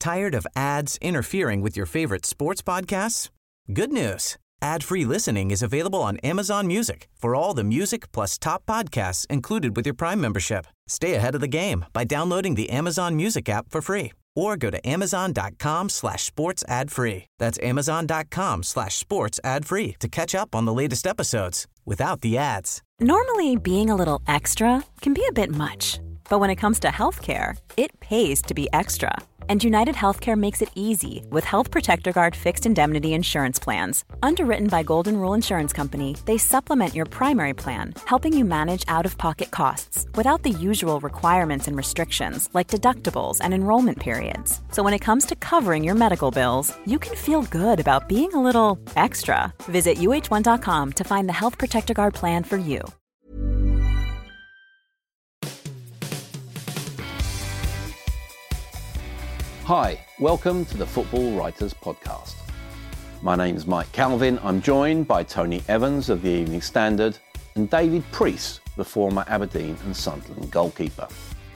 Tired of ads interfering with your favorite sports podcasts? Good news. Ad-free listening is available on Amazon Music for all the music plus top podcasts included with your Prime membership. Stay ahead of the game by downloading the Amazon Music app for free or go to amazon.com/sports ad free. That's amazon.com/sports ad free to catch up on the latest episodes without the ads. Normally, being a little extra can be a bit much, but when it comes to healthcare, it pays to be extra. And United Healthcare makes it easy with Health Protector Guard fixed indemnity insurance plans. Underwritten by Golden Rule Insurance Company, they supplement your primary plan, helping you manage out-of-pocket costs without the usual requirements and restrictions like deductibles and enrollment periods. So when it comes to covering your medical bills, you can feel good about being a little extra. Visit uh1.com to find the Health Protector Guard plan for you. Hi, welcome to the Football Writers Podcast. My name's Mike Calvin. I'm joined by Tony Evans of the Evening Standard and David Preece, the former Aberdeen and Sunderland goalkeeper.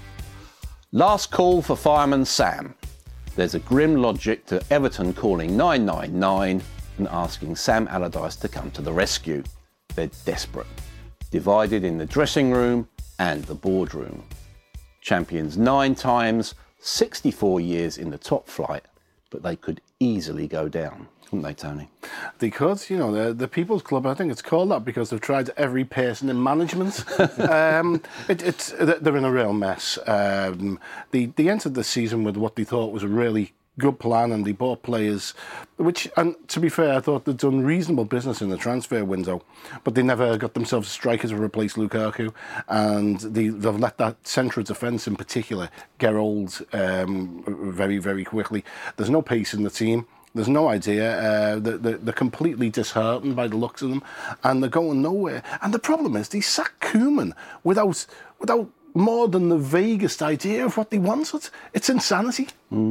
Last call for fireman Sam. There's a grim logic to Everton calling 999 and asking Sam Allardyce to come to the rescue. They're desperate, divided in the dressing room and the boardroom. Champions 9 times, 64 years in the top flight, but they could easily go down, couldn't they, Tony? They could. You know, the People's Club, I think it's called that because they've tried every person in management. They're in a real mess. They entered the season with what they thought was a really good plan, and they bought players, which, and to be fair, I thought they'd done reasonable business in the transfer window, but they never got themselves a striker to replace Lukaku, and they've let that centre of defence in particular get old very, very quickly. There's no pace in the team. There's no idea. They're completely disheartened by the looks of them, and they're going nowhere. And the problem is, they sacked Koeman without more than the vaguest idea of what they wanted. It's insanity.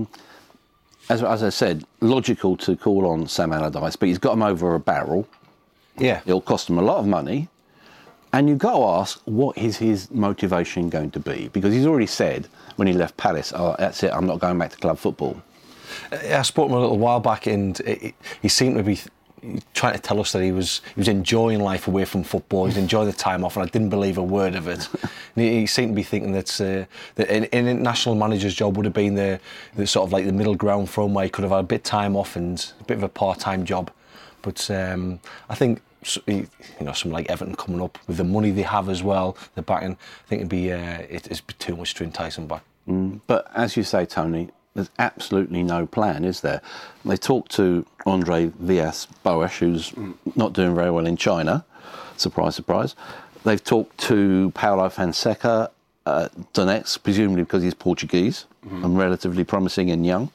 As I said, logical to call on Sam Allardyce, but he's got him over a barrel. Yeah. It'll cost him a lot of money. And you've got to ask, what is his motivation going to be? Because he's already said when he left Palace, oh, that's it, I'm not going back to club football. I spoke to him a little while back, and he seemed to be trying to tell us that he was enjoying life away from football. He's enjoying the time off, and I didn't believe a word of it. And he seemed to be thinking that an international manager's job would have been the sort of like the middle ground for him, where he could have had a bit of time off and a bit of a part-time job. But I think, you know, something like Everton coming up with the money they have as well, the backing, I think it'd be too much to entice him back. But as you say, Tony, there's absolutely no plan, is there? They talked to Andre Villas-Boas, who's not doing very well in China. Surprise, surprise. They've talked to Paulo Fonseca, Donetsk, presumably because he's Portuguese and relatively promising and young.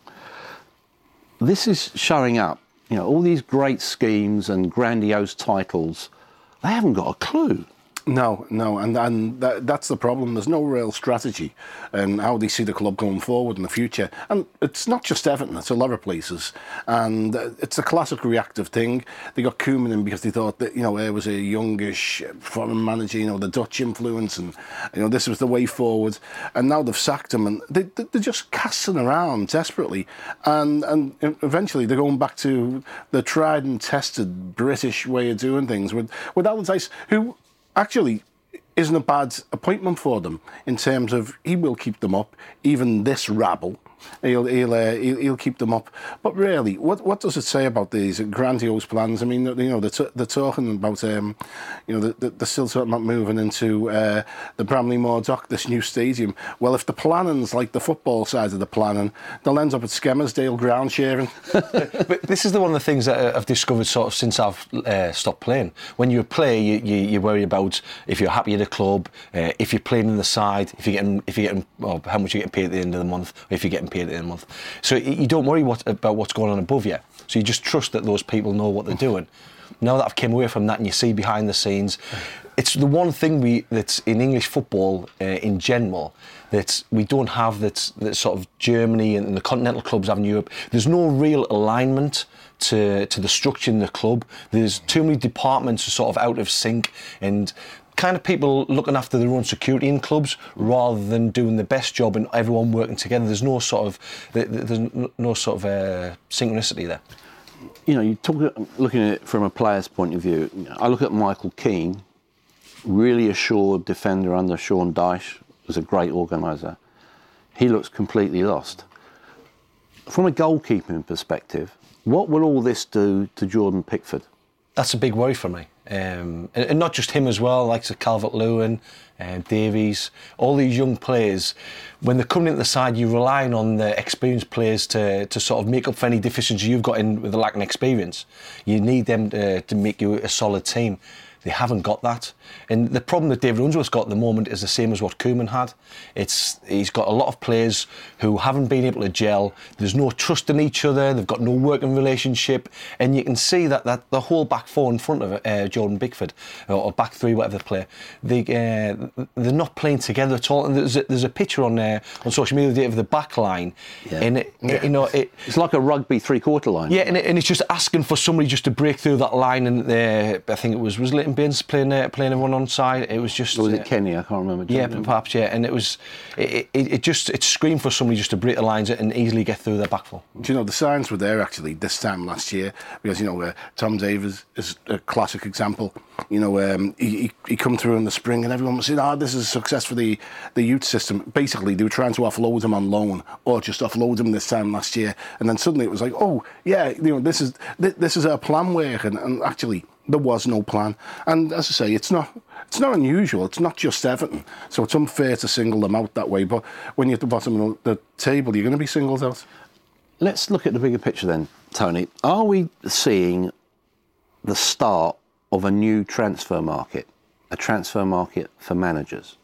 This is showing up. You know, all these great schemes and grandiose titles, they haven't got a clue. No, and that's the problem. There's no real strategy and how they see the club going forward in the future. And it's not just Everton, it's a lot of places. And it's a classic reactive thing. They got Koeman in because they thought that, you know, there was a youngish foreign manager, you know, the Dutch influence, and, you know, this was the way forward. And now they've sacked him, and they're just casting around desperately. And eventually they're going back to the tried and tested British way of doing things with Allardyce, who actually isn't a bad appointment for them in terms of he will keep them up, even this rabble. He'll keep them up. But really, what does it say about these grandiose plans? I mean, you know, they're talking about, you know, they're still talking about moving into the Bramley Moore Dock, this new stadium. Well, if the planning's like the football side of the planning, they'll end up at Skelmersdale ground sharing. But this is one of the things that I've discovered sort of since I've stopped playing. When you play, you worry about if you're happy at a club, if you're playing in the side, if you're getting well, how much you're getting paid at the end of the month, or if you're getting paid at the end of the month. So you don't worry about what's going on above you. So you just trust that those people know what they're doing. Now that I've come away from that and you see behind the scenes, it's the one thing that's in English football in general that we don't have that sort of Germany and the continental clubs have in Europe. There's no real alignment to the structure in the club. There's too many departments are sort of out of sync, and kind of people looking after their own security in clubs rather than doing the best job and everyone working together. There's no sort of synchronicity there. You know, looking at it from a player's point of view. I look at Michael Keane, really assured defender under Sean Dyche, was a great organiser. He looks completely lost. From a goalkeeping perspective, what will all this do to Jordan Pickford? That's a big worry for me. And not just him as well, like Calvert-Lewin, Davies, all these young players. When they're coming into the side, you're relying on the experienced players to sort of make up for any deficiency you've got in with the lack of experience. You need them to make you a solid team. They haven't got that. And the problem that David Unsworth's got at the moment is the same as what Koeman had. He's got a lot of players who haven't been able to gel. There's no trust in each other. They've got no working relationship. And you can see that the whole back four in front of Jordan Pickford, or back three, whatever they play, they're not playing together at all. And there's a picture on social media of the back line. Yeah. And it's like a rugby three-quarter line. Yeah, and it's just asking for somebody just to break through that line. And I think it was Leighton Baines playing everyone on side. It was just. Or was it Kenny? I can't remember. Yeah, perhaps. Yeah, and it screamed for somebody just to break the lines and easily get through their back four. Do you know, the signs were there actually this time last year, because Tom Davies is a classic example. He come through in the spring and everyone was saying, this is a success for the youth system. Basically, they were trying to offload him on loan or just offload him this time last year, and then suddenly it was like, this is our plan working, and actually there was no plan. And as I say, it's not unusual. It's not just Everton, so it's unfair to single them out that way. But when you're at the bottom of the table, you're going to be singled out. Let's look at the bigger picture then, Tony. Are we seeing the start of a new transfer market, a transfer market for managers?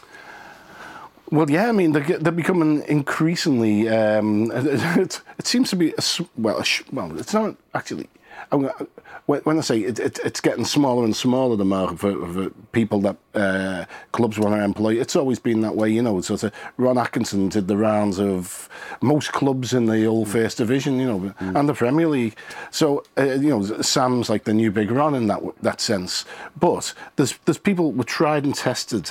Well, yeah, I mean, they're becoming increasingly. It seems to be it's not actually. When I say it's getting smaller and smaller, the market for people that clubs want to employ, it's always been that way, Sort of Ron Atkinson did the rounds of most clubs in the old First Division, and the Premier League. So Sam's like the new Big Ron in that sense. But there's people with tried and tested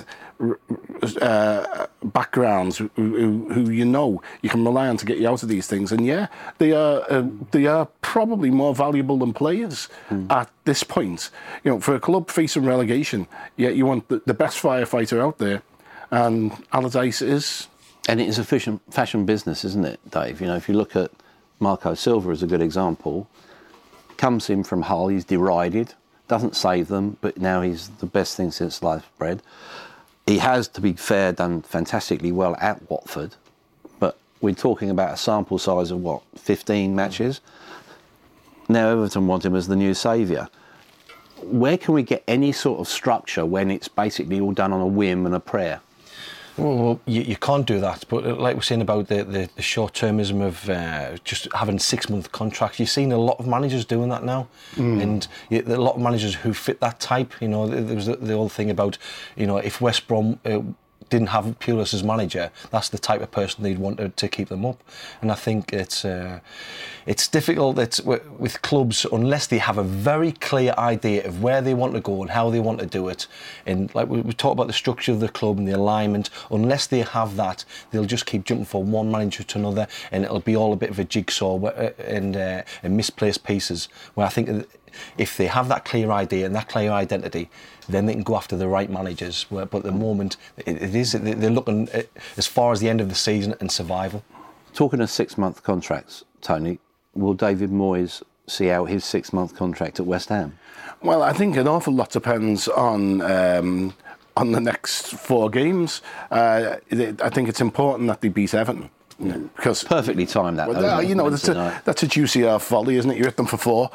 backgrounds who you can rely on to get you out of these things, and they are probably more valuable than players at this point. For a club facing relegation, you want the best firefighter out there, and Allardyce is. And it is a fashion business, isn't it, Dave? If you look at Marco Silva as a good example, comes in from Hull, he's derided, doesn't save them, but now he's the best thing since sliced bread. He has, to be fair, done fantastically well at Watford, but we're talking about a sample size of 15 matches? Now Everton want him as the new saviour. Where can we get any sort of structure when it's basically all done on a whim and a prayer? Well, you can't do that. But like we're saying about the short-termism of just having 6-month contracts, you've seen a lot of managers doing that now. And a lot of managers who fit that type. There was the old thing about, if West Brom didn't have Pulis as manager, that's the type of person they'd want to keep them up. And I think it's difficult with clubs, unless they have a very clear idea of where they want to go and how they want to do it. And like we talk about the structure of the club and the alignment, unless they have that, they'll just keep jumping from one manager to another, and it'll be all a bit of a jigsaw and misplaced pieces. Where I think if they have that clear idea and that clear identity, then they can go after the right managers. But at the moment, they're looking as far as the end of the season and survival. Talking of 6-month contracts, Tony, will David Moyes see out his 6-month contract at West Ham? Well, I think an awful lot depends on the next 4 games. I think it's important that they beat Everton. Because perfectly timed that. That's a juicy folly, isn't it? You hit them for 4,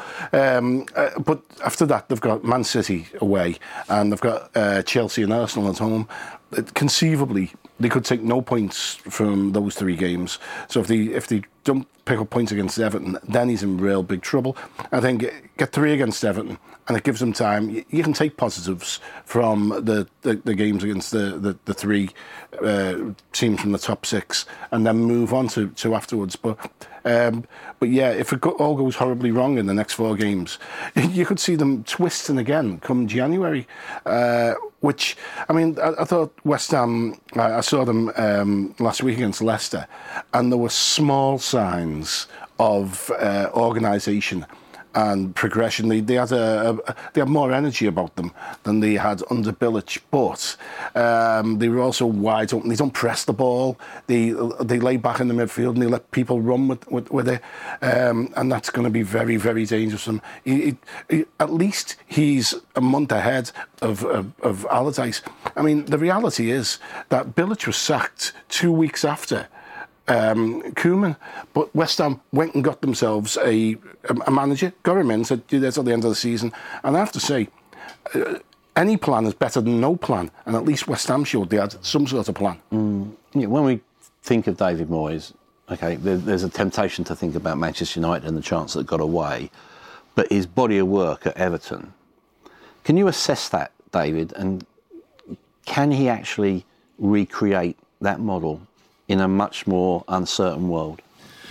but after that they've got Man City away, and they've got Chelsea and Arsenal at home. Conceivably, they could take no points from those 3 games. So if they don't pick up points against Everton, then he's in real big trouble. I think get 3 against Everton, and it gives them time. You can take positives from the games against the 3 teams from the top 6, and then move on to afterwards. But yeah, if it all goes horribly wrong in the next 4 games, you could see them twisting again come January. Which, I mean, I thought West Ham, I saw them last week against Leicester, and there were small signs of organisation and progression. They had more energy about them than they had under Bilic, but they were also wide open. They don't press the ball. They lay back in the midfield and they let people run with it, and that's going to be very, very dangerous for him. At least he's a month ahead of Allardyce. I mean, the reality is that Bilic was sacked 2 weeks after Koeman, but West Ham went and got themselves a manager, got him in, said do this at the end of the season, and I have to say, any plan is better than no plan, and at least West Ham showed they had some sort of plan. Yeah, when we think of David Moyes, okay, there's a temptation to think about Manchester United and the chance that got away, but his body of work at Everton, can you assess that, David, and can he actually recreate that model in a much more uncertain world?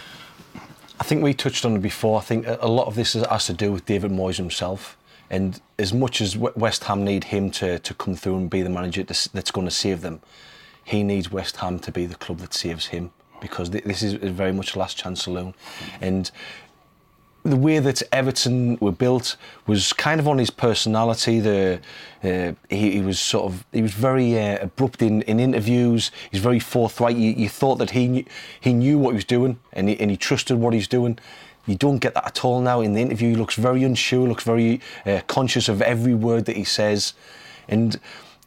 I think we touched on it before. I think a lot of this has to do with David Moyes himself. And as much as West Ham need him to come through and be the manager that's going to save them, he needs West Ham to be the club that saves him, because this is very much a last chance saloon. And the way that Everton were built was kind of on his personality. He was very abrupt in interviews. He's very forthright. You thought that he knew what he was doing, and he trusted what he's doing. You don't get that at all now. In the interview, he looks very unsure, looks very conscious of every word that he says. And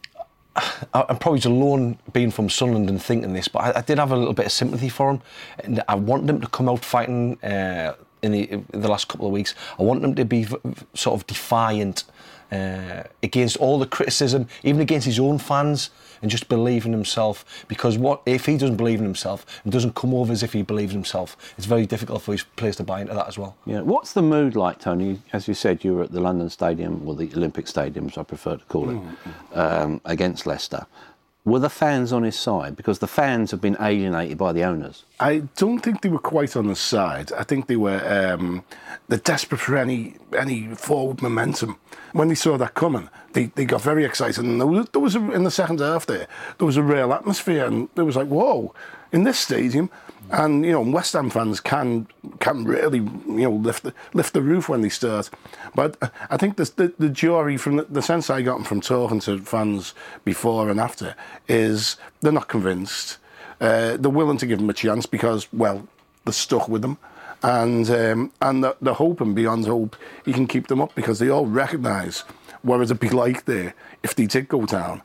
I'm probably alone being from Sunderland and thinking this, but I did have a little bit of sympathy for him, and I want him to come out fighting in the last couple of weeks. I want him to be sort of defiant against all the criticism, even against his own fans, and just believe in himself. Because if he doesn't believe in himself and doesn't come over as if he believes in himself, it's very difficult for his players to buy into that as well. Yeah. What's the mood like, Tony? As you said, you were at the London Stadium, or the Olympic Stadium, as I prefer to call it, against Leicester. Were the fans on his side? Because the fans have been alienated by the owners. I don't think they were quite on his side. I think they were they're desperate for any forward momentum. When they saw that coming, they got very excited. And there was in the second half there was a real atmosphere, and it was like, whoa, in this stadium. And West Ham fans can really lift the roof when they start. But I think the jury, from the sense I got from talking to fans before and after, is they're not convinced. They're willing to give him a chance because, well, they're stuck with him, and they're hoping beyond hope he can keep them up, because they all recognise what it'd be like there if they did go down.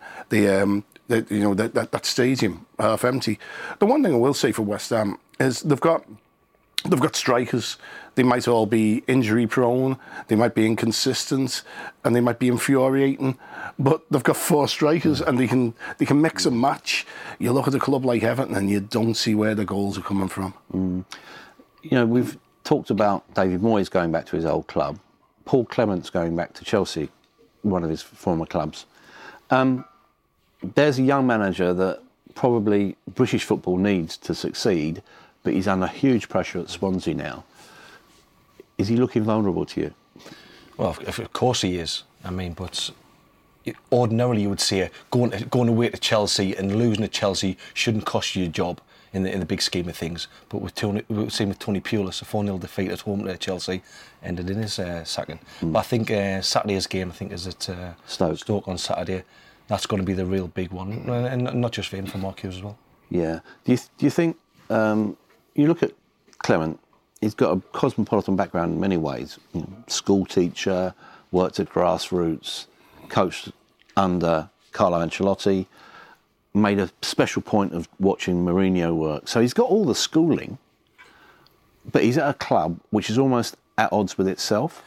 That stadium half empty. The one thing I will say for West Ham is they've got strikers. They might all be injury prone, they might be inconsistent, and they might be infuriating, but they've got 4 strikers and they can mix and match. You look at a club like Everton and you don't see where the goals are coming from. We've talked about David Moyes going back to his old club, Paul Clement's going back to Chelsea, one of his former clubs. There's a young manager that probably British football needs to succeed, but he's under huge pressure at Swansea now. Is he looking vulnerable to you? Well, of course he is. I mean, but ordinarily you would say going away to Chelsea and losing to Chelsea shouldn't cost you your job in the big scheme of things. But we've seen with Tony Pulis, a 4-0 defeat at home to Chelsea, ended in his sacking. But I think Saturday's game, is at Stoke on Saturday. That's going to be the real big one, and not just for him, for Mark Hughes as well. Yeah. Do you think you look at Clement? He's got a cosmopolitan background in many ways. School teacher, worked at grassroots, coached under Carlo Ancelotti, made a special point of watching Mourinho work. So he's got all the schooling, but he's at a club which is almost at odds with itself.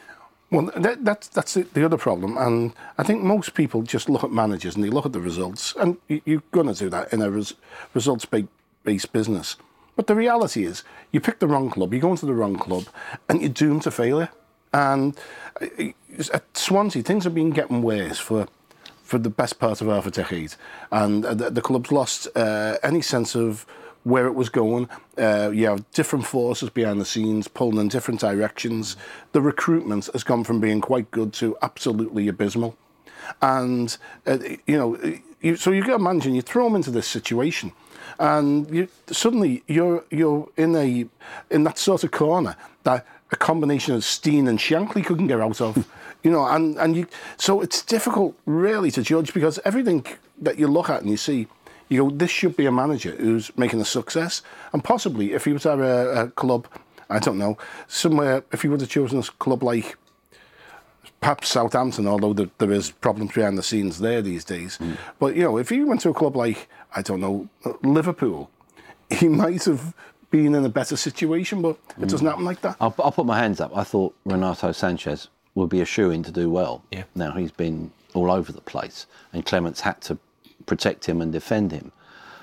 Well, that's the other problem, and I think most people just look at managers and they look at the results, and you're going to do that in a results-based business. But the reality is, you pick the wrong club, you go into the wrong club, and you're doomed to failure. And at Swansea, things have been getting worse for the best part of half a decade, and the club's lost any sense of where it was going. You have different forces behind the scenes pulling in different directions. The recruitment has gone from being quite good to absolutely abysmal. And, so you get a manager and you throw him into this situation, and suddenly you're in that sort of corner that a combination of Steen and Shankly couldn't get out of. So it's difficult really to judge, because everything that you look at and you see, you go, this should be a manager who's making a success. And possibly if he was at a club, I don't know, somewhere, if he would have chosen a club like perhaps Southampton, although there is problems behind the scenes there these days. But, if he went to a club like, I don't know, Liverpool, he might have been in a better situation, but it doesn't happen like that. I'll put my hands up. I thought Renato Sanchez would be a shoo-in to do well. Yeah. Now, he's been all over the place, and Clement's had to protect him and defend him.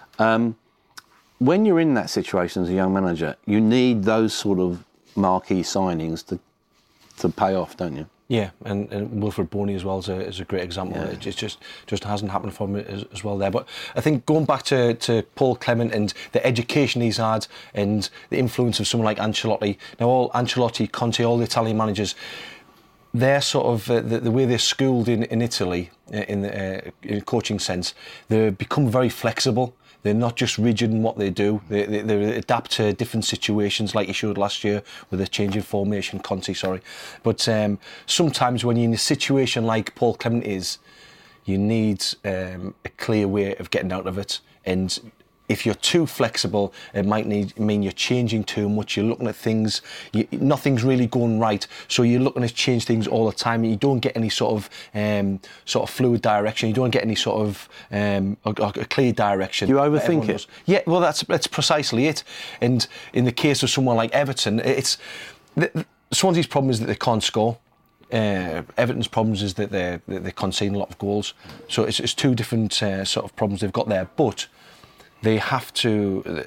When you're in that situation as a young manager, you need those sort of marquee signings to pay off, don't you? Yeah, and Wilfred Boney as well is a great example. Yeah. It just hasn't happened for him as well there. But I think going back to Paul Clement and the education he's had and the influence of someone like Ancelotti. Now, all Ancelotti, Conte, all the Italian managers, they're sort of the way they're schooled in Italy in a coaching sense. They become very flexible. They're not just rigid in what they do. They adapt to different situations, like you showed last year with the change in formation, Conte, sorry. But sometimes when you're in a situation like Paul Clement is, you need a clear way of getting out of it. And if you're too flexible, it might mean you're changing too much. You're looking at things, nothing's really going right. So you're looking to change things all the time. And you don't get any sort of fluid direction. You don't get any sort of a clear direction. You overthink it. Yeah, well, that's precisely it. And in the case of someone like Everton, Swansea's problem is that they can't score. Everton's problems is that they're conceding a lot of goals. So it's two different sort of problems they've got there. But they have to.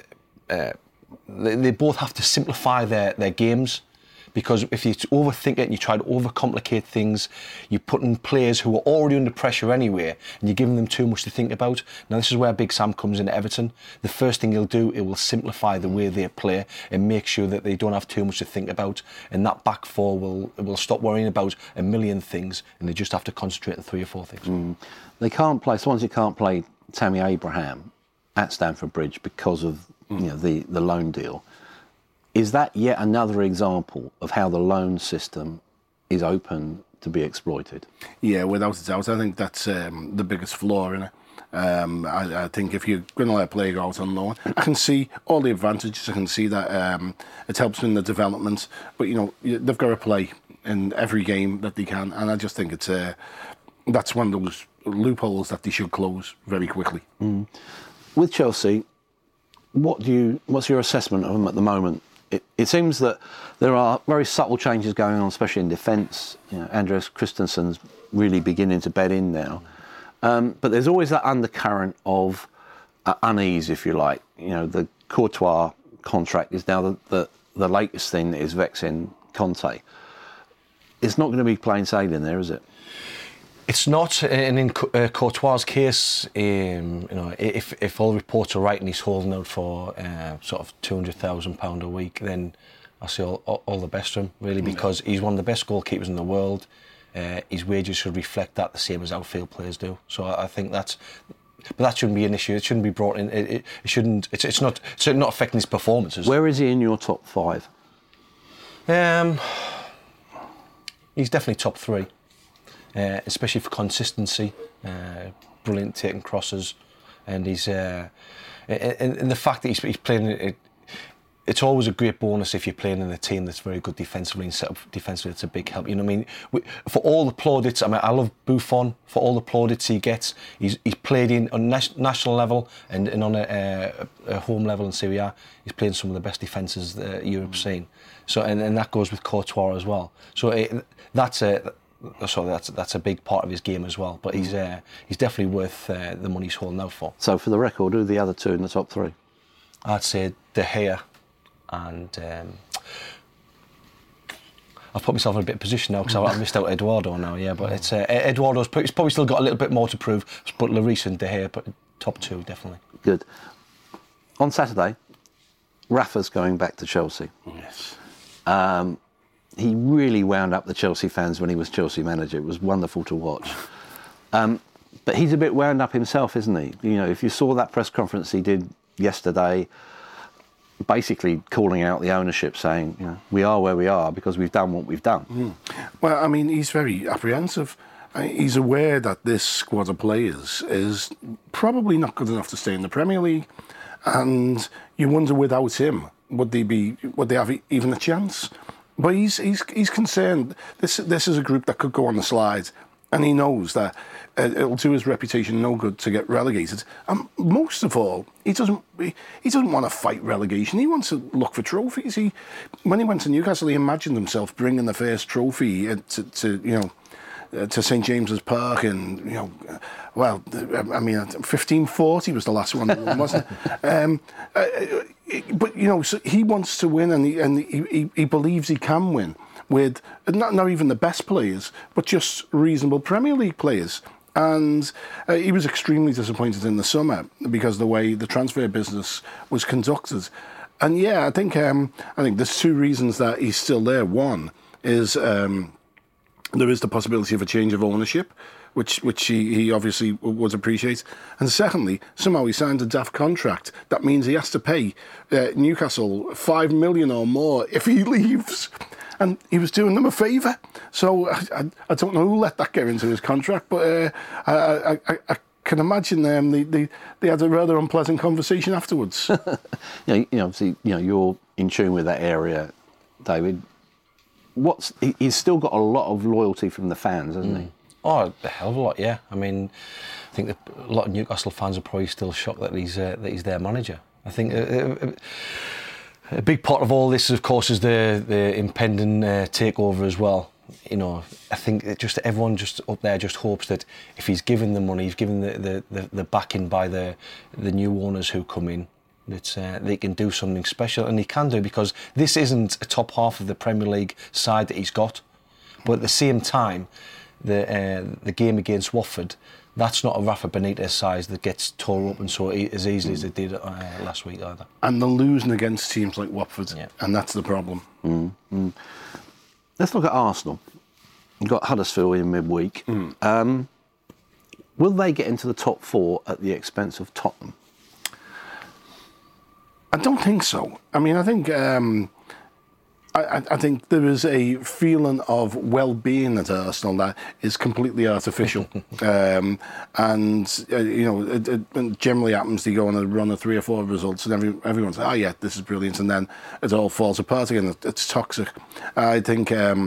They both have to simplify their games, because if you overthink it and you try to overcomplicate things, you put in players who are already under pressure anyway, and you're giving them too much to think about. Now, this is where Big Sam comes in at Everton. The first thing he'll do, it will simplify the way they play and make sure that they don't have too much to think about. And that back four will stop worrying about a million things, and they just have to concentrate on 3 or 4 things. They can't play. Swansea can't play Tammy Abraham at Stamford Bridge because of the loan deal. Is that yet another example of how the loan system is open to be exploited? Yeah, without a doubt. I think that's the biggest flaw in it. I think if you're going to let a player go out on loan, I can see all the advantages. I can see that it helps in the development. But, they've got to play in every game that they can. And I just think that's one of those loopholes that they should close very quickly. With Chelsea, what's your assessment of them at the moment? It seems that there are very subtle changes going on, especially in defence. Andreas Christensen's really beginning to bed in now. But there's always that undercurrent of unease, if you like. The Courtois contract is now the latest thing that is vexing Conte. It's not going to be plain sailing there, is it? It's not, and in Courtois' case, if all reports are right and he's holding out for sort of £200,000 a week, then I say all the best to him, really, because he's one of the best goalkeepers in the world. His wages should reflect that the same as outfield players do. So I think but that shouldn't be an issue. It shouldn't be brought in. It shouldn't. It's not affecting his performances. Where is he in your top 5? He's definitely top 3. Especially for consistency, brilliant taking crosses, and he's and the fact that he's playing it's always a great bonus if you're playing in a team that's very good defensively and set up defensively. It's a big help. You know what I mean? For all the plaudits, I mean, I love Buffon. For all the plaudits he gets, he's played in on national level and on a home level in Serie A. He's playing some of the best defences that Europe's seen. So and that goes with Courtois as well. So that's a big part of his game as well. But he's definitely worth the money he's holding out for. So for the record, who are the other two in the top three? I'd say De Gea. And I've put myself in a bit of position now because I've missed out Eduardo now, yeah. But it's Eduardo's probably still got a little bit more to prove. But Lloris and De Gea, but top two definitely. Good. On Saturday, Rafa's going back to Chelsea. Yes. He really wound up the Chelsea fans when he was Chelsea manager. It was wonderful to watch. But he's a bit wound up himself, isn't he? You know, if you saw that press conference he did yesterday, basically calling out the ownership, saying, you know, we are where we are because we've done what we've done. Well, I mean, he's very apprehensive. He's aware that this squad of players is probably not good enough to stay in the Premier League, and you wonder without him would they have even a chance? But he's concerned. This is a group that could go on the slide, and he knows that it'll do his reputation no good to get relegated. And most of all, he doesn't want to fight relegation. He wants to look for trophies. When he went to Newcastle, he imagined himself bringing the first trophy to St James's Park, and I mean, 1540 was the last one, wasn't it? But so he wants to win, and he believes he can win with not even the best players, but just reasonable Premier League players. And he was extremely disappointed in the summer because of the way the transfer business was conducted. And yeah, I think there's two reasons that he's still there. One is there is the possibility of a change of ownership, which he obviously would appreciate. And secondly, somehow he signed a daft contract. That means he has to pay Newcastle $5 million or more if he leaves. And he was doing them a favour. So I don't know who let that get into his contract, but I can imagine they had a rather unpleasant conversation afterwards. Obviously, you're in tune with that area, David. He's still got a lot of loyalty from the fans, hasn't he? Oh, a hell of a lot, yeah. I mean, I think that a lot of Newcastle fans are probably still shocked that he's their manager. I think a big part of all this, of course, is the impending takeover as well. I think everyone just up there just hopes that if he's given the money, he's given the backing by the new owners who come in, that they can do something special, and he can do, because this isn't a top half of the Premier League side that he's got. But at the same time, the game against Watford, that's not a Rafa Benitez side that gets tore up and so as easily as it did last week either. And they're losing against teams like Watford, and that's the problem. Let's look at Arsenal. You've got Huddersfield in midweek. Will they get into the top four at the expense of Tottenham? I don't think so. I mean, I think I think there is a feeling of well-being at Arsenal that is completely artificial. It generally happens. They go on a run of 3 or 4 results, and everyone says, "Oh yeah, this is brilliant," and then it all falls apart again. It's toxic. I think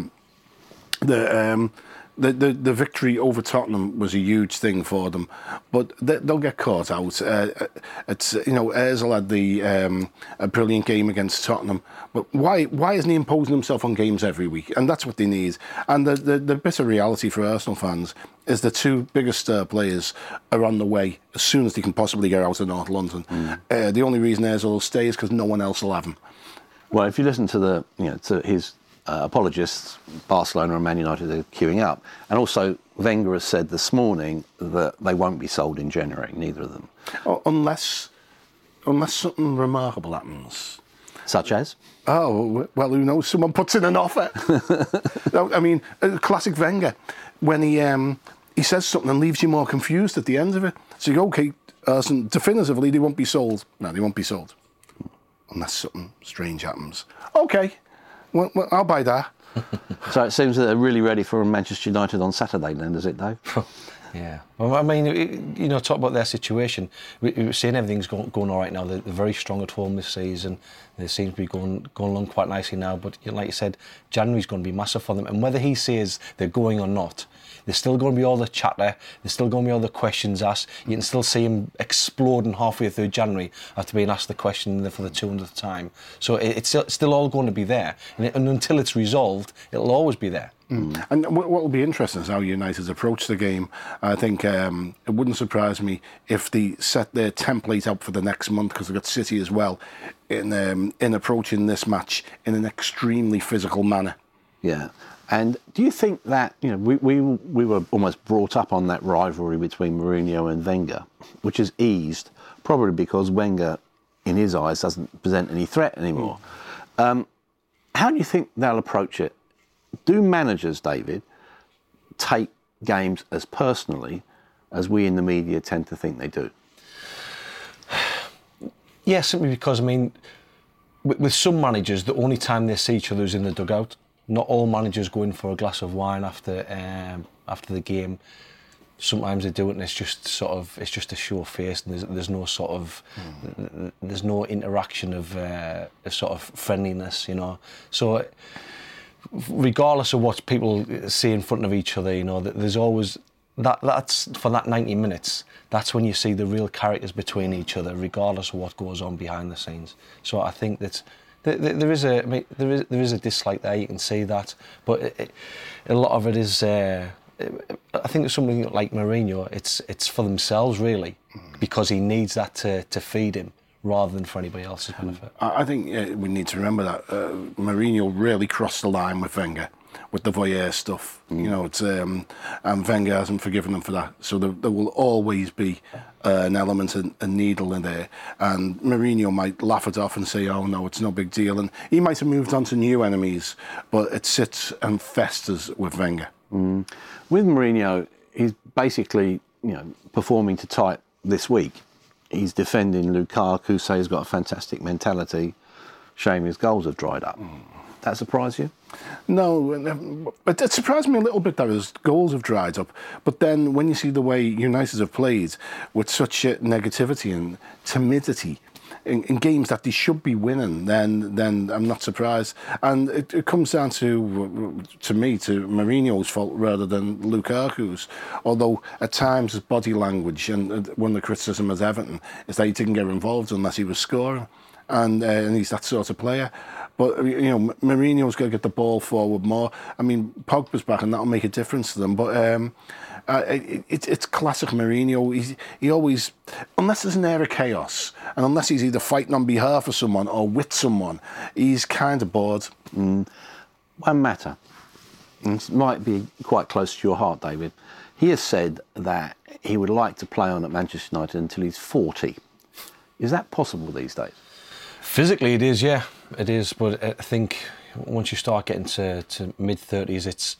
the victory over Tottenham was a huge thing for them, but they'll get caught out. Ozil had a brilliant game against Tottenham, but why isn't he imposing himself on games every week? And that's what they need. And the bitter reality for Arsenal fans is the 2 biggest players are on the way as soon as they can possibly get out of North London. The only reason Ozil will stay is because no one else will have him. Well, if you listen to to his apologists, Barcelona and Man United are queuing up, and also Wenger has said this morning that they won't be sold in January, neither of them. Unless something remarkable happens. Such as? Oh, well, who knows? Someone puts in an offer. I mean, classic Wenger, when he says something and leaves you more confused at the end of it. So you go, okay, definitively they won't be sold. No, they won't be sold. Unless something strange happens. Okay. Well, I'll buy that. So it seems that they're really ready for Manchester United on Saturday then, does it, Dave? Yeah. Well, I mean, talk about their situation. We're seeing everything's going all right now. They're very strong at home this season. They seem to be going along quite nicely now. But like you said, January's going to be massive for them. And whether he says they're going or not, there's still going to be all the chatter. There's still going to be all the questions asked. You can still see him exploding halfway through January after being asked the question for the 200th time. So it's still all going to be there. And until it's resolved, it'll always be there. Mm. And what will be interesting is how United approach the game. I think it wouldn't surprise me if they set their template out for the next month, because they've got City as well, in approaching this match in an extremely physical manner. Yeah. And do you think that, we were almost brought up on that rivalry between Mourinho and Wenger, which has eased, probably because Wenger, in his eyes, doesn't present any threat anymore. How do you think they'll approach it? Do managers, David, take games as personally as we in the media tend to think they do? Yeah, simply because, with some managers, the only time they see each other is in the dugout. Not all managers go in for a glass of wine after the game. Sometimes they do it, and it's just a show of face, and there's no sort of there's no interaction of a sort of friendliness, So regardless of what people see in front of each other, there's always that's for that 90 minutes. That's when you see the real characters between each other, regardless of what goes on behind the scenes. So I think that there is a dislike there. You can see that, but a lot of it is. I think it's something like Mourinho. It's for themselves really, because he needs that to feed him, rather than for anybody else's benefit. I think we need to remember that Mourinho really crossed the line with Wenger, with the voyeur stuff. It's and Wenger hasn't forgiven them for that. So there will always be an element, a needle in there. And Mourinho might laugh it off and say, "Oh no, it's no big deal." And he might have moved on to new enemies, but it sits and festers with Wenger. With Mourinho, he's basically, performing to type this week. He's defending Lukaku, say he's got a fantastic mentality. Shame his goals have dried up. That surprise you? No, but it surprised me a little bit that his goals have dried up. But then when you see the way United have played with such negativity and timidity in games that they should be winning, then I'm not surprised. And it comes down to Mourinho's fault rather than Lukaku's. Although at times his body language, and one of the criticism of Everton is that he didn't get involved unless he was scoring, and he's that sort of player. But Mourinho's got to get the ball forward more. Pogba's back, and that'll make a difference to them. But it's classic Mourinho. He always, unless there's an air of chaos, and unless he's either fighting on behalf of someone or with someone, he's kind of bored. One matter, this might be quite close to your heart, David. He has said that he would like to play on at Manchester United until he's 40. Is that possible these days? Physically, it is, yeah, it is. But I think once you start getting to mid-30s,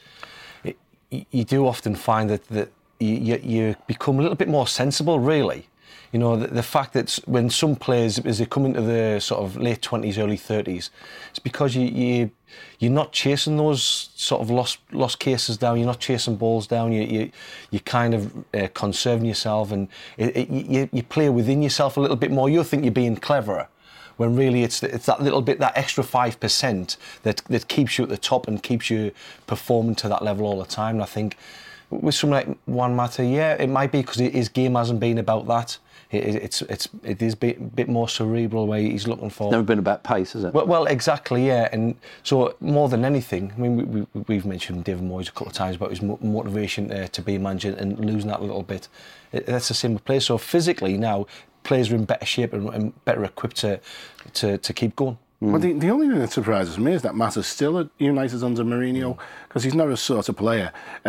you do often find that you become a little bit more sensible, really. The fact that when some players, as they come into the sort of late 20s, early 30s, it's because you're not chasing those sort of lost cases down. You're not chasing balls down. You're kind of conserving yourself, and you play within yourself a little bit more. You think you're being cleverer, when really it's that little bit, that extra 5% that keeps you at the top and keeps you performing to that level all the time. And I think with someone like Juan Mata, yeah, it might be because his game hasn't been about that. It is a bit more cerebral, where he's looking for. It's never been about pace, has it? Well, exactly, yeah. And so more than anything, we've mentioned David Moyes a couple of times about his motivation to be a manager and losing that a little bit. That's the same with players. So physically now, players are in better shape and better equipped to keep going. Well, the only thing that surprises me is that Mata's still at United under Mourinho, because he's not a sort of player.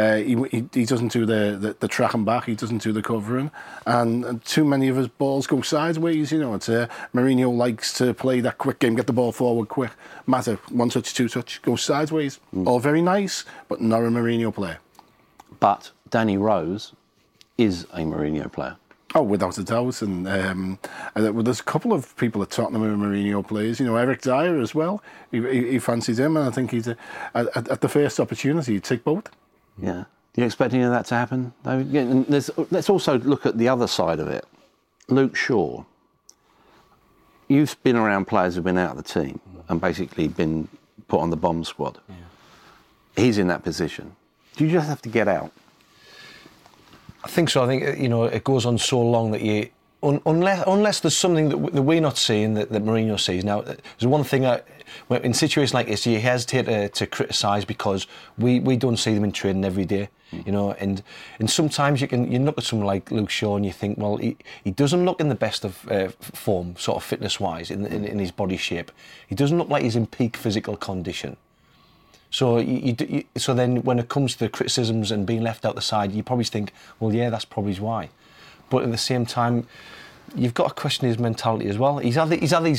He doesn't do the track and back, he doesn't do the covering, and too many of his balls go sideways. It's Mourinho likes to play that quick game, get the ball forward quick. Mata, one touch, two touch, goes sideways. All very nice, but not a Mourinho player. But Danny Rose is a Mourinho player. Oh, without a doubt. And there's a couple of people at Tottenham who are Mourinho players. Eric Dyer as well. He fancied him, and I think he'd at the first opportunity he'd take both. Yeah. You expect any of that to happen? And let's also look at the other side of it. Luke Shaw, you've been around players who've been out of the team and basically been put on the bomb squad. Yeah. He's in that position. Do you just have to get out? I think so. I think, it goes on so long that you... Unless there's something that we're not seeing that Mourinho sees. Now, there's one thing in situations like this, you hesitate to criticise because we don't see them in training every day, and sometimes you look at someone like Luke Shaw and you think, well, he doesn't look in the best of form, sort of fitness-wise, in his body shape. He doesn't look like he's in peak physical condition. So so then when it comes to criticisms and being left out the side, you probably think, well, yeah, that's probably why. But at the same time, you've got to question his mentality as well. He's had these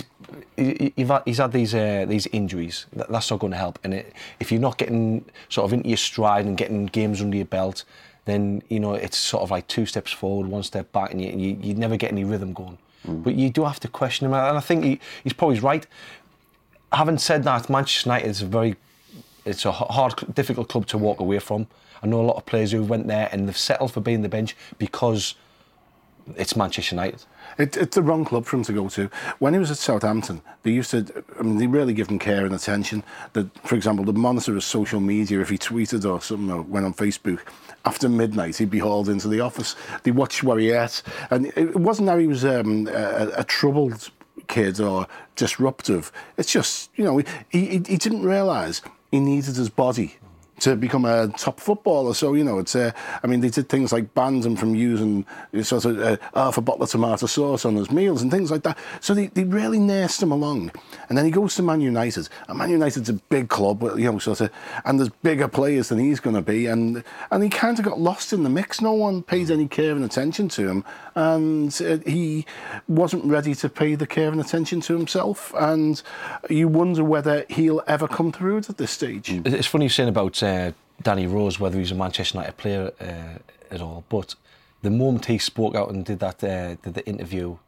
injuries. That's not going to help. And if you're not getting sort of into your stride and getting games under your belt, then it's sort of like 2 steps forward, 1 step back, and you never get any rhythm going. But you do have to question him, and I think he's probably right. Having said that, Manchester United is it's a hard, difficult club to walk away from. I know a lot of players who went there and they've settled for being the bench because it's Manchester United. It's the wrong club for him to go to. When he was at Southampton, they really give him care and attention. For example, the monitor of social media, if he tweeted or something or went on Facebook, after midnight, he'd be hauled into the office. They watched where he ate. And it wasn't that he was a troubled kid or disruptive. It's just, he didn't realise he needed his body to become a top footballer. So, they did things like banned him from using sort of half a bottle of tomato sauce on his meals and things like that. So they really nursed him along. And then he goes to Man United. And Man United's a big club, and there's bigger players than he's going to be. And he kind of got lost in the mix. No one paid any care and attention to him. And he wasn't ready to pay the care and attention to himself. And you wonder whether he'll ever come through it at this stage. It's funny you're saying about Danny Rose, whether he's a Manchester United player at all, but the moment he spoke out and did the interview,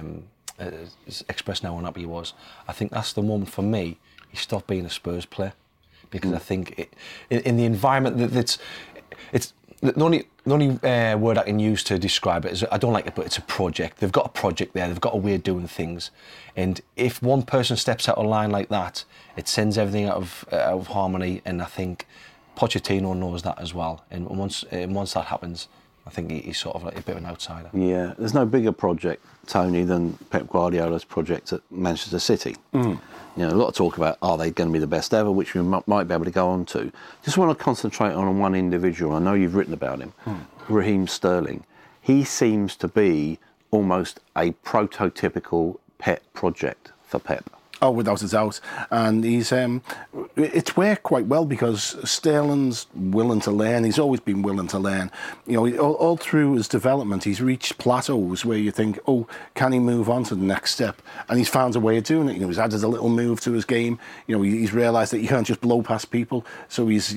expressing how unhappy he was, I think that's the moment for me he stopped being a Spurs player, because I think in the environment it's the only word I can use to describe it is, I don't like it, but it's a project. They've got a project there. They've got a way of doing things, and if one person steps out of line like that, it sends everything out of harmony. And I think Pochettino knows that as well. And once that happens, I think he's sort of like a bit of an outsider. Yeah, there's no bigger project, Tony, than Pep Guardiola's project at Manchester City. A lot of talk about, are they going to be the best ever, which we might be able to go on to. Just want to concentrate on one individual. I know you've written about him, Raheem Sterling. He seems to be almost a prototypical pet project for Pep. Oh, without a doubt. And it's worked quite well because Sterling's willing to learn. He's always been willing to learn. All through his development, he's reached plateaus where you think, oh, can he move on to the next step? And he's found a way of doing it. He's added a little move to his game. He's realised that you can't just blow past people. So he's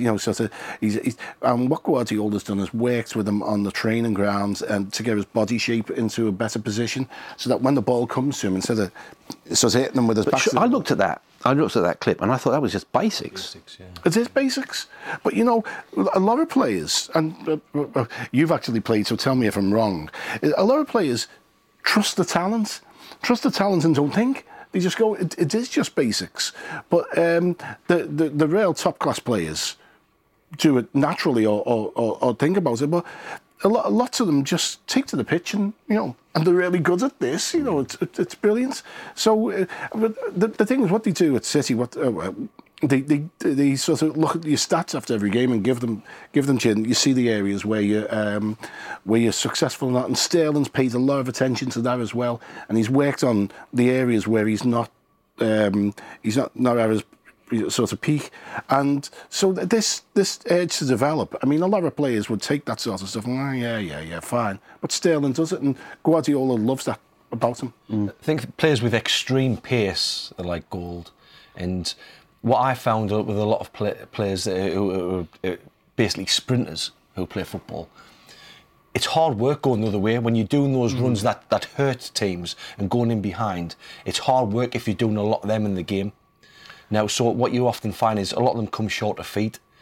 what Guardiola's done is worked with him on the training grounds and to get his body shape into a better position, so that when the ball comes to him, instead of hitting him with his back. I looked at that clip and I thought that was just basics. It is basics. But, a lot of players, and you've actually played, so tell me if I'm wrong, a lot of players trust the talent and don't think. They just go, it is just basics. But the real top-class players do it naturally or think about it. But lots of them just take to the pitch and they're really good at this. It's brilliant. So the thing is, what they do at City, they sort of look at your stats after every game and give them chin. You see the areas where you're successful or not, and Sterling's paid a lot of attention to that as well, and he's worked on the areas where he's not at his sort of peak. And so this urge to develop, a lot of players would take that sort of stuff and yeah, fine. But Sterling does it, and Guardiola loves that about him. I think players with extreme pace are like gold. And what I found with a lot of players who are basically sprinters who play football, it's hard work going the other way. When you're doing those runs that hurt teams and going in behind, it's hard work if you're doing a lot of them in the game. Now, so what you often find is a lot of them come short of feet,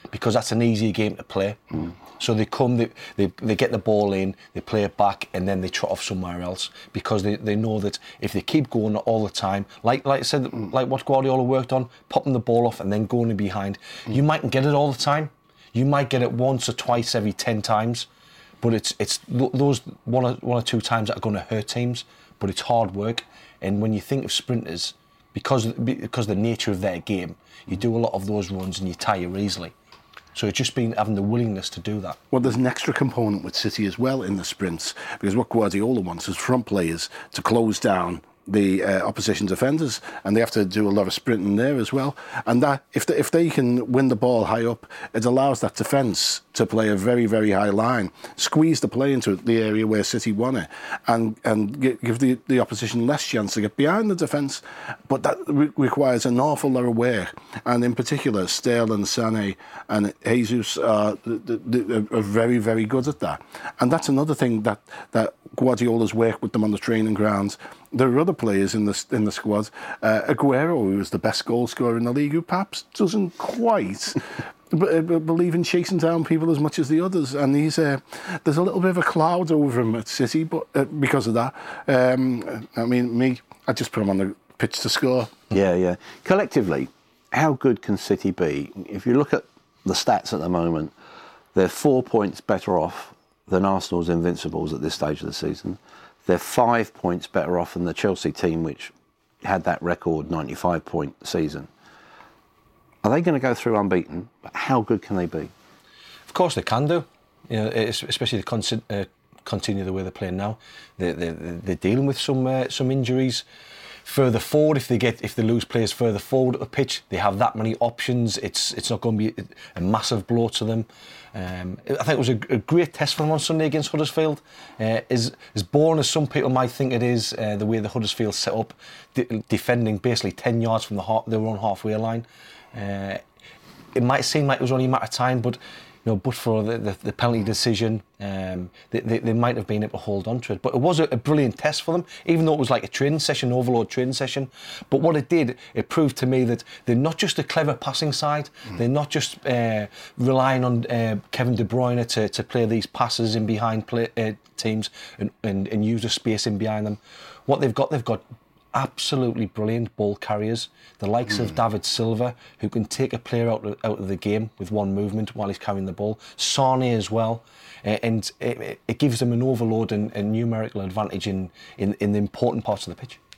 because that's an easier game to play. So they come, they get the ball in, they play it back, and then they trot off somewhere else, because they know that if they keep going all the time, like I said, like what Guardiola worked on, popping the ball off and then going in behind, you mightn't get it all the time. You might get it once or twice every 10 times, but it's those one or two times that are going to hurt teams. But it's hard work, and when you think of sprinters, because of the nature of their game, you do a lot of those runs and you tire easily. So it's just been having the willingness to do that. Well, there's an extra component with City as well in the sprints, because what Guardiola wants is front players to close down the opposition defenders, and they have to do a lot of sprinting there as well. And that if they can win the ball high up, it allows that defence to play a very, very high line, squeeze the play into the area where City won it, and give the opposition less chance to get behind the defence. But that requires an awful lot of work, and in particular, Sterling, Sané and Jesus are very, very good at that. And that's another thing that Guardiola's worked with them on the training grounds. There are other players in the squad. Aguero, who was the best goal scorer in the league, who perhaps doesn't quite believe in chasing down people as much as the others, and there's a little bit of a cloud over him at City, but because of that, I just put him on the pitch to score. Yeah. Collectively, how good can City be? If you look at the stats at the moment, they're 4 points better off than Arsenal's Invincibles at this stage of the season. They're 5 points better off than the Chelsea team, which had that record 95-point season. Are they going to go through unbeaten? But how good can they be? Of course they can do. You know, especially to continue the way they're playing now. They're dealing with some injuries. Further forward, if they lose players further forward at the pitch, they have that many options. It's not going to be a massive blow to them. I think it was a great test for them on Sunday against Huddersfield. As boring as some people might think it is, the way the Huddersfield set up, defending basically 10 yards from their own halfway line. It might seem like it was only a matter of time, but but for the penalty decision, they might have been able to hold on to it. But it was a brilliant test for them, even though it was like a training session, overload training session. But what it did, it proved to me that they're not just a clever passing side. They're not just relying on Kevin De Bruyne to play these passes in behind teams and use the space in behind them. What they've got absolutely brilliant ball carriers, the likes of David Silva, who can take a player out of the game with one movement while he's carrying the ball. Sané as well, and it gives them an overload and numerical advantage in the important parts of the pitch.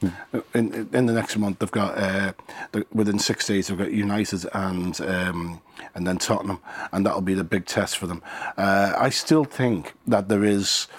In the next month, they've got within 6 days they've got United and then Tottenham, and that'll be the big test for them. I still think that there is,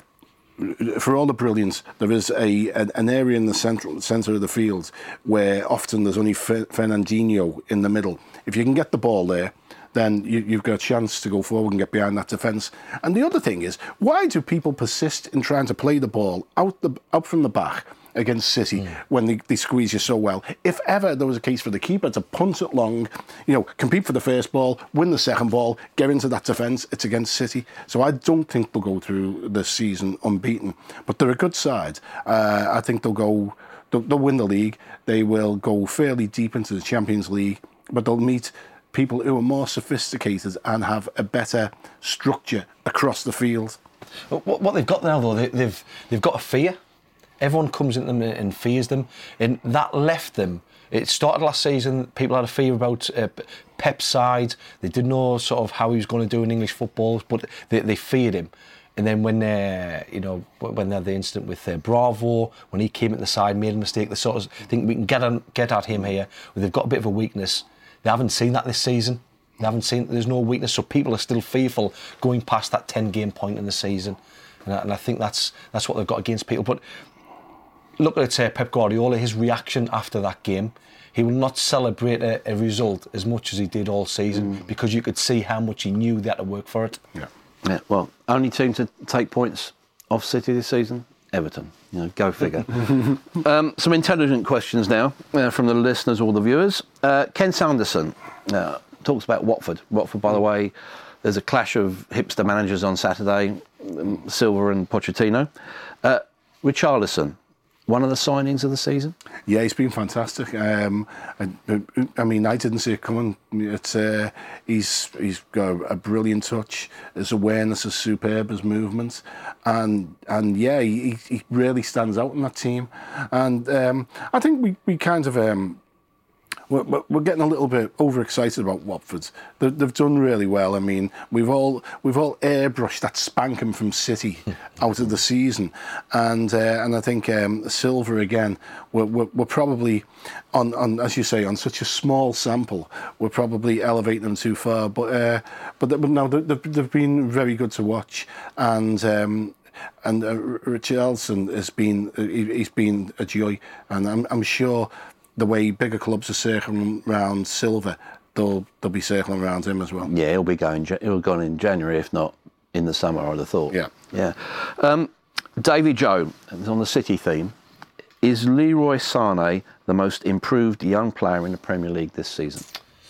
for all the brilliance, there is an area in the centre of the field where often there's only Fernandinho in the middle. If you can get the ball there, then you've got a chance to go forward and get behind that defence. And the other thing is, why do people persist in trying to play the ball out from the back against City when they squeeze you so well? If ever there was a case for the keeper to punt it long, compete for the first ball, win the second ball, get into that defence, it's against City. So I don't think they'll go through this season unbeaten. But they're a good side. I think they'll win the league. They will go fairly deep into the Champions League, but they'll meet people who are more sophisticated and have a better structure across the field. What they've got now, though, they've got a fear. Everyone comes in them and fears them, and that left them. It started last season. People had a fear about Pep's side. They didn't know sort of how he was going to do in English football, but they feared him. And then when when they had the incident with Bravo, when he came at the side, made a mistake, they sort of think we can get at him here. Well, they've got a bit of a weakness. They haven't seen that this season. They haven't seen there's no weakness, so people are still fearful going past that 10-game point in the season. And I think that's what they've got against people. But look at Pep Guardiola, his reaction after that game. He will not celebrate a result as much as he did all season because you could see how much he knew they had to work for it. Yeah, well, only team to take points off City this season, Everton. Go figure. Some intelligent questions now from the listeners or the viewers. Ken Sanderson talks about Watford. Watford, by the way, there's a clash of hipster managers on Saturday, Silva and Pochettino. Richarlison, one of the signings of the season? Yeah, he's been fantastic. I mean, I didn't see it coming. He's got a brilliant touch. His awareness is superb. His movement, and yeah, he really stands out in that team. And I think we kind of. We're getting a little bit overexcited about Watford. They've done really well. I mean, we've all airbrushed that spanking from City out of the season, and I think Silva again. We're probably on as you say, on such a small sample. We're probably elevating them too far. But no, they've been very good to watch, and Richarlison has been he's been a joy, and I'm sure. The way bigger clubs are circling around Silva, they'll be circling around him as well. Yeah, he'll go in January, if not in the summer, I'd have thought. Yeah. Davy Joe, on the City theme, is Leroy Sané the most improved young player in the Premier League this season?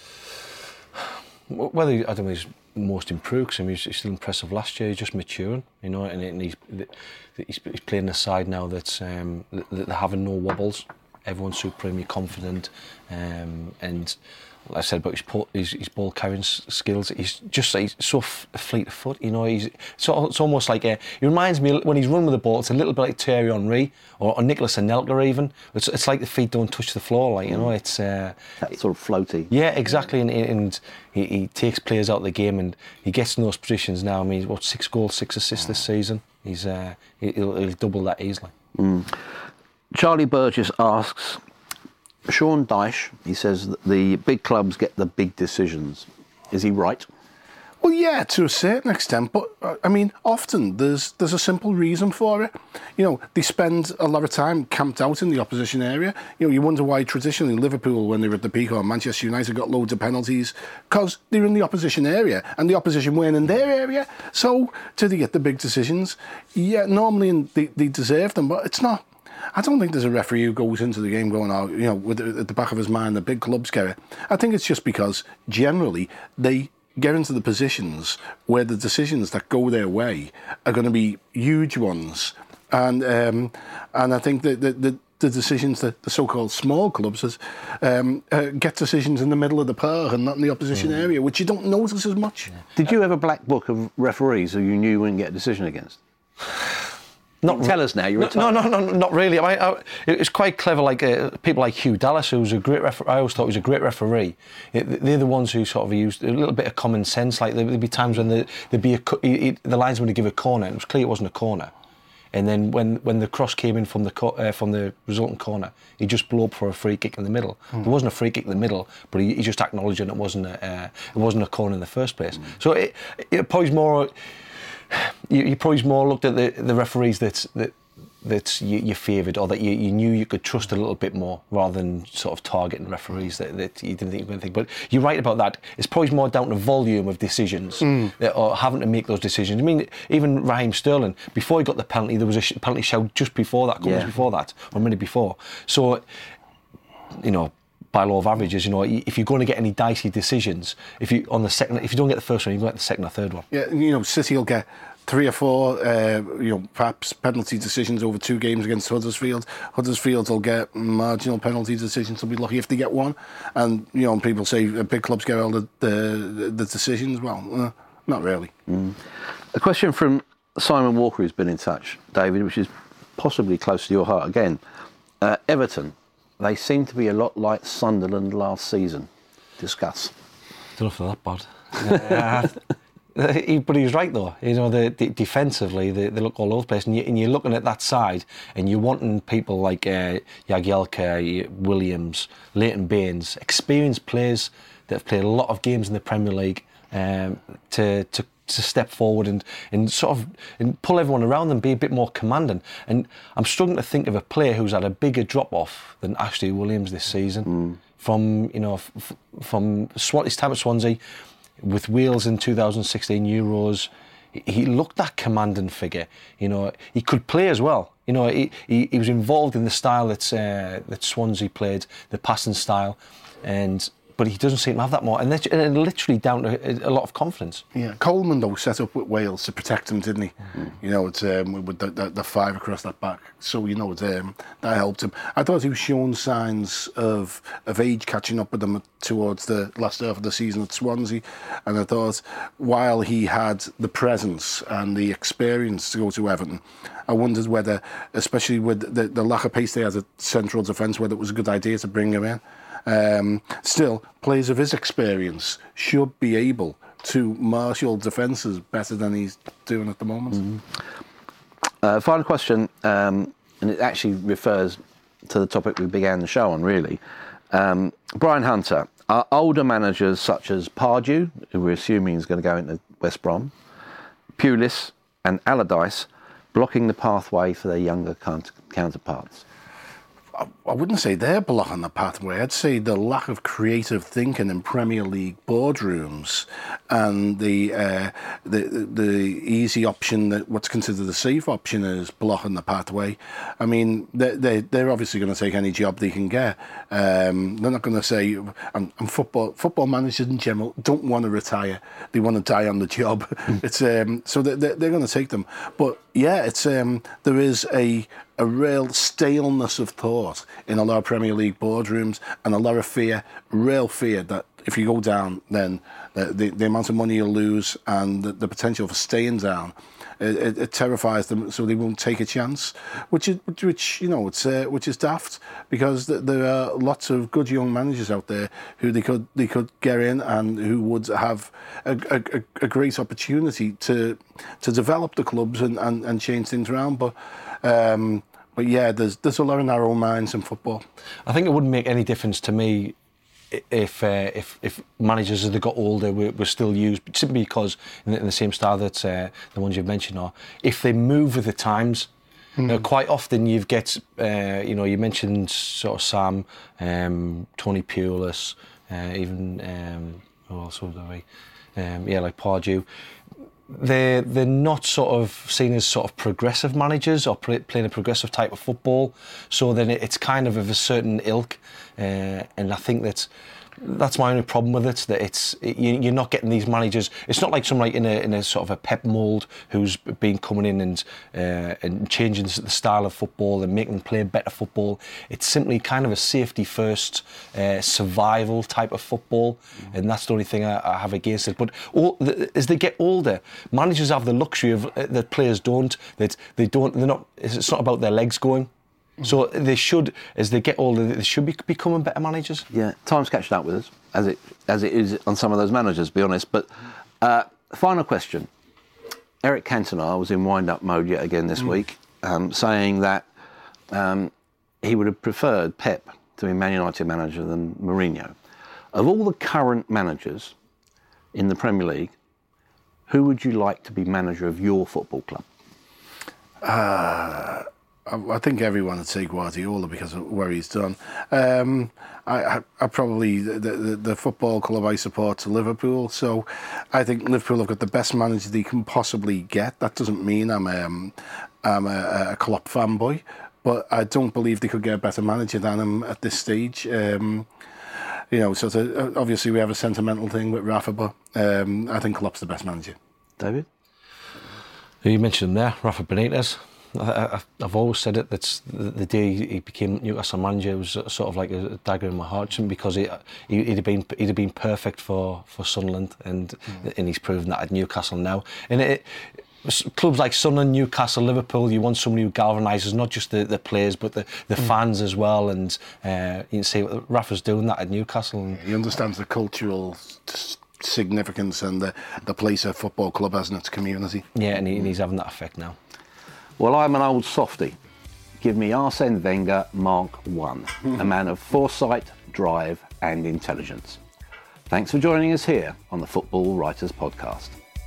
Whether I don't know he's most improved, because he's still impressive last year. He's just maturing, and he's playing a side now that's they're having no wobbles. Everyone's supremely confident, and like I said about his ball carrying skills, he's so fleet of foot. It's almost like he reminds me when he's running with the ball. It's a little bit like Thierry Henry or Nicolas Anelka even. It's like the feet don't touch the floor. It's that sort of floaty. Yeah, exactly. And he takes players out of the game, and he gets in those positions now. I mean, he's 6 goals, 6 assists this season. He'll double that easily. Charlie Burgess asks, Sean Dyche, he says that the big clubs get the big decisions. Is he right? Well, yeah, to a certain extent, but I mean, often there's a simple reason for it. They spend a lot of time camped out in the opposition area. You wonder why traditionally Liverpool, when they were at the peak, or Manchester United got loads of penalties, because they're in the opposition area, and the opposition weren't in their area. So, do they get the big decisions? Yeah, normally they deserve them, but it's not. I don't think there's a referee who goes into the game going, at the back of his mind, the big clubs get it. I think it's just because, generally, they get into the positions where the decisions that go their way are going to be huge ones. And I think that the decisions that the so-called small clubs get decisions in the middle of the park and not in the opposition area, which you don't notice as much. Yeah. Did you have a black book of referees who you knew you wouldn't get a decision against? Tell us now. You're no, not really. It's quite clever. Like people like Hugh Dallas, who's a great referee. I always thought he was a great referee. They're the ones who sort of used a little bit of common sense. Like there'd be times when there'd be the linesman would give a corner, and it was clear it wasn't a corner. And then when the cross came in from the resultant corner, he just blew up for a free kick in the middle. There wasn't a free kick in the middle, but he just acknowledged it wasn't a corner in the first place. So it probably more. You probably more looked at the referees that you favoured, or that you knew you could trust a little bit more, rather than sort of targeting referees that you didn't think you were going to think. But you're right about that. It's probably more down to volume of decisions, or having to make those decisions. I mean, even Raheem Sterling, before he got the penalty, there was a penalty shout just before that, before that, or a minute before. So, by law of averages, if you're going to get any dicey decisions, if you don't get the first one, you get the second or third one. Yeah, City will get 3 or 4, perhaps penalty decisions over 2 games against Huddersfield. Huddersfield will get marginal penalty decisions. They'll be lucky if they get one. And people say big clubs get all the decisions. Well, not really. A question from Simon Walker, who's been in touch, David, which is possibly close to your heart again. Everton. They seem to be a lot like Sunderland last season. Discuss. Don't know if they're that bad. But he's right though. Defensively, they look all over the place, and you're looking at that side, and you're wanting people like Jagielka, Williams, Leighton Baines, experienced players that have played a lot of games in the Premier League, to step forward and sort of pull everyone around them, be a bit more commanding. And I'm struggling to think of a player who's had a bigger drop-off than Ashley Williams this season. From his time at Swansea, with Wales in 2016 Euros, he looked that commanding figure. He could play as well. He was involved in the style that Swansea played, the passing style, and but he doesn't seem to have that more. And that's literally down to a lot of confidence. Yeah, Coleman, though, set up with Wales to protect him, didn't he? You know, it's with the five across that back. So, you know, that helped him. I thought he was showing signs of age catching up with him towards the last half of the season at Swansea. And I thought, while he had the presence and the experience to go to Everton, I wondered whether, especially with the lack of pace they had at central defence, whether it was a good idea to bring him in. Still, players of his experience should be able to marshal defences better than he's doing at the moment. Final question, and it actually refers to the topic we began the show on, really. Brian Hunter, are older managers such as Pardew, who we're assuming is going to go into West Brom, Pulis and Allardyce, blocking the pathway for their younger counterparts? I wouldn't say they're blocking the pathway. I'd say the lack of creative thinking in Premier League boardrooms and the easy option, that what's considered the safe option, is blocking the pathway. I mean, they're obviously going to take any job they can get. They're not going to say, and football managers in general don't want to retire. They want to die on the job. It's so they're going to take them. But yeah, it's there is a real staleness of thought in a lot of Premier League boardrooms, and a lot of fear, real fear that if you go down, then the amount of money you'll lose and the potential for staying down, it terrifies them, so they won't take a chance, which you know, which is daft, because there are lots of good young managers out there who they could get in and who would have a great opportunity to develop the clubs and change things around, but yeah, there's a lot of narrow minds in football. I think it wouldn't make any difference to me if managers, as they got older, were still used, simply because in the same style that the ones you've mentioned are, if they move with the times. Quite often you get, you mentioned sort of Sam, Tony Pulis, even who else would there be? Like Pardew. They're not sort of seen as sort of progressive managers or playing a progressive type of football. So then it's kind of a certain ilk, and I think that's my only problem with it. That you're not getting these managers. It's not like someone like in a sort of a Pep mould who's been coming in and changing the style of football and making them play better football. It's simply kind of a safety first, survival type of football, and that's the only thing I have against it. But as they get older, managers have the luxury of that players don't. That they don't. They're not. It's not about their legs going. So they should, as they get older, they should be becoming better managers. Yeah, time's catching up with us, as it is on some of those managers, to be honest. But final question. Eric Cantona was in wind-up mode yet again this week, saying that he would have preferred Pep to be Man United manager than Mourinho. Of all the current managers in the Premier League, who would you like to be manager of your football club? I think everyone would say Guardiola because of where he's done. I probably the football club I support to Liverpool, so I think Liverpool have got the best manager they can possibly get. That doesn't mean I'm a Klopp fanboy, but I don't believe they could get a better manager than him at this stage. Obviously we have a sentimental thing with Rafa, but I think Klopp's the best manager. David? You mentioned him there, Rafa Benitez. I've always said it, that the day he became Newcastle manager was sort of like a dagger in my heart, because he'd have been perfect for Sunderland, and he's proven that at Newcastle now. And clubs like Sunderland, Newcastle, Liverpool, you want someone who galvanises not just the players but the fans as well, and you can see Rafa's doing that at Newcastle. And he understands the cultural significance and the place a football club has in its community. Yeah, and he's having that effect now. Well, I'm an old softie. Give me Arsene Wenger Mark I, a man of foresight, drive and intelligence. Thanks for joining us here on the Football Writers Podcast.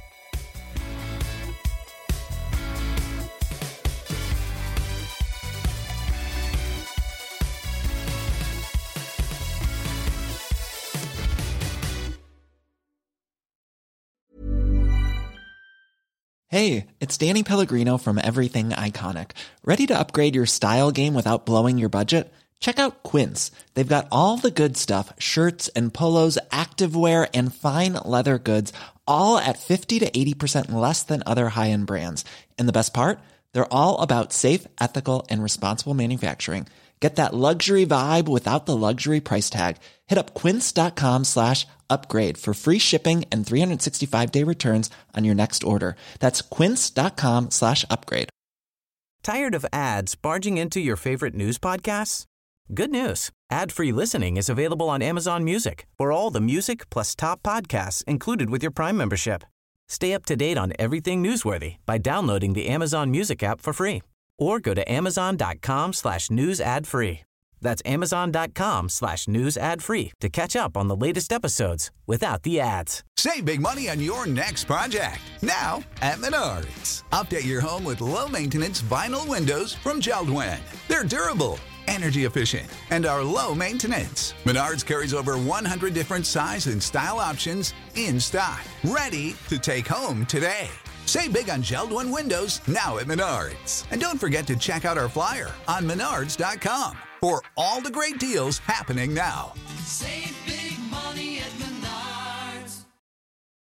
Hey, it's Danny Pellegrino from Everything Iconic. Ready to upgrade your style game without blowing your budget? Check out Quince. They've got all the good stuff, shirts and polos, activewear, and fine leather goods, all at 50 to 80% less than other high-end brands. And the best part? They're all about safe, ethical, and responsible manufacturing. Get that luxury vibe without the luxury price tag. Hit up quince.com/upgrade for free shipping and 365-day returns on your next order. That's quince.com/upgrade. Tired of ads barging into your favorite news podcasts? Good news. Ad-free listening is available on Amazon Music for all the music plus top podcasts included with your Prime membership. Stay up to date on everything newsworthy by downloading the Amazon Music app for free or go to amazon.com/news ad free. That's amazon.com/news ad free to catch up on the latest episodes without the ads. Save big money on your next project, now at Menards. Update your home with low-maintenance vinyl windows from JELD-WEN. They're durable, energy efficient, and are low maintenance. Menards carries over 100 different size and style options in stock, ready to take home today. Save big on JELD-WEN windows now at Menards. And don't forget to check out our flyer on menards.com for all the great deals happening now. Save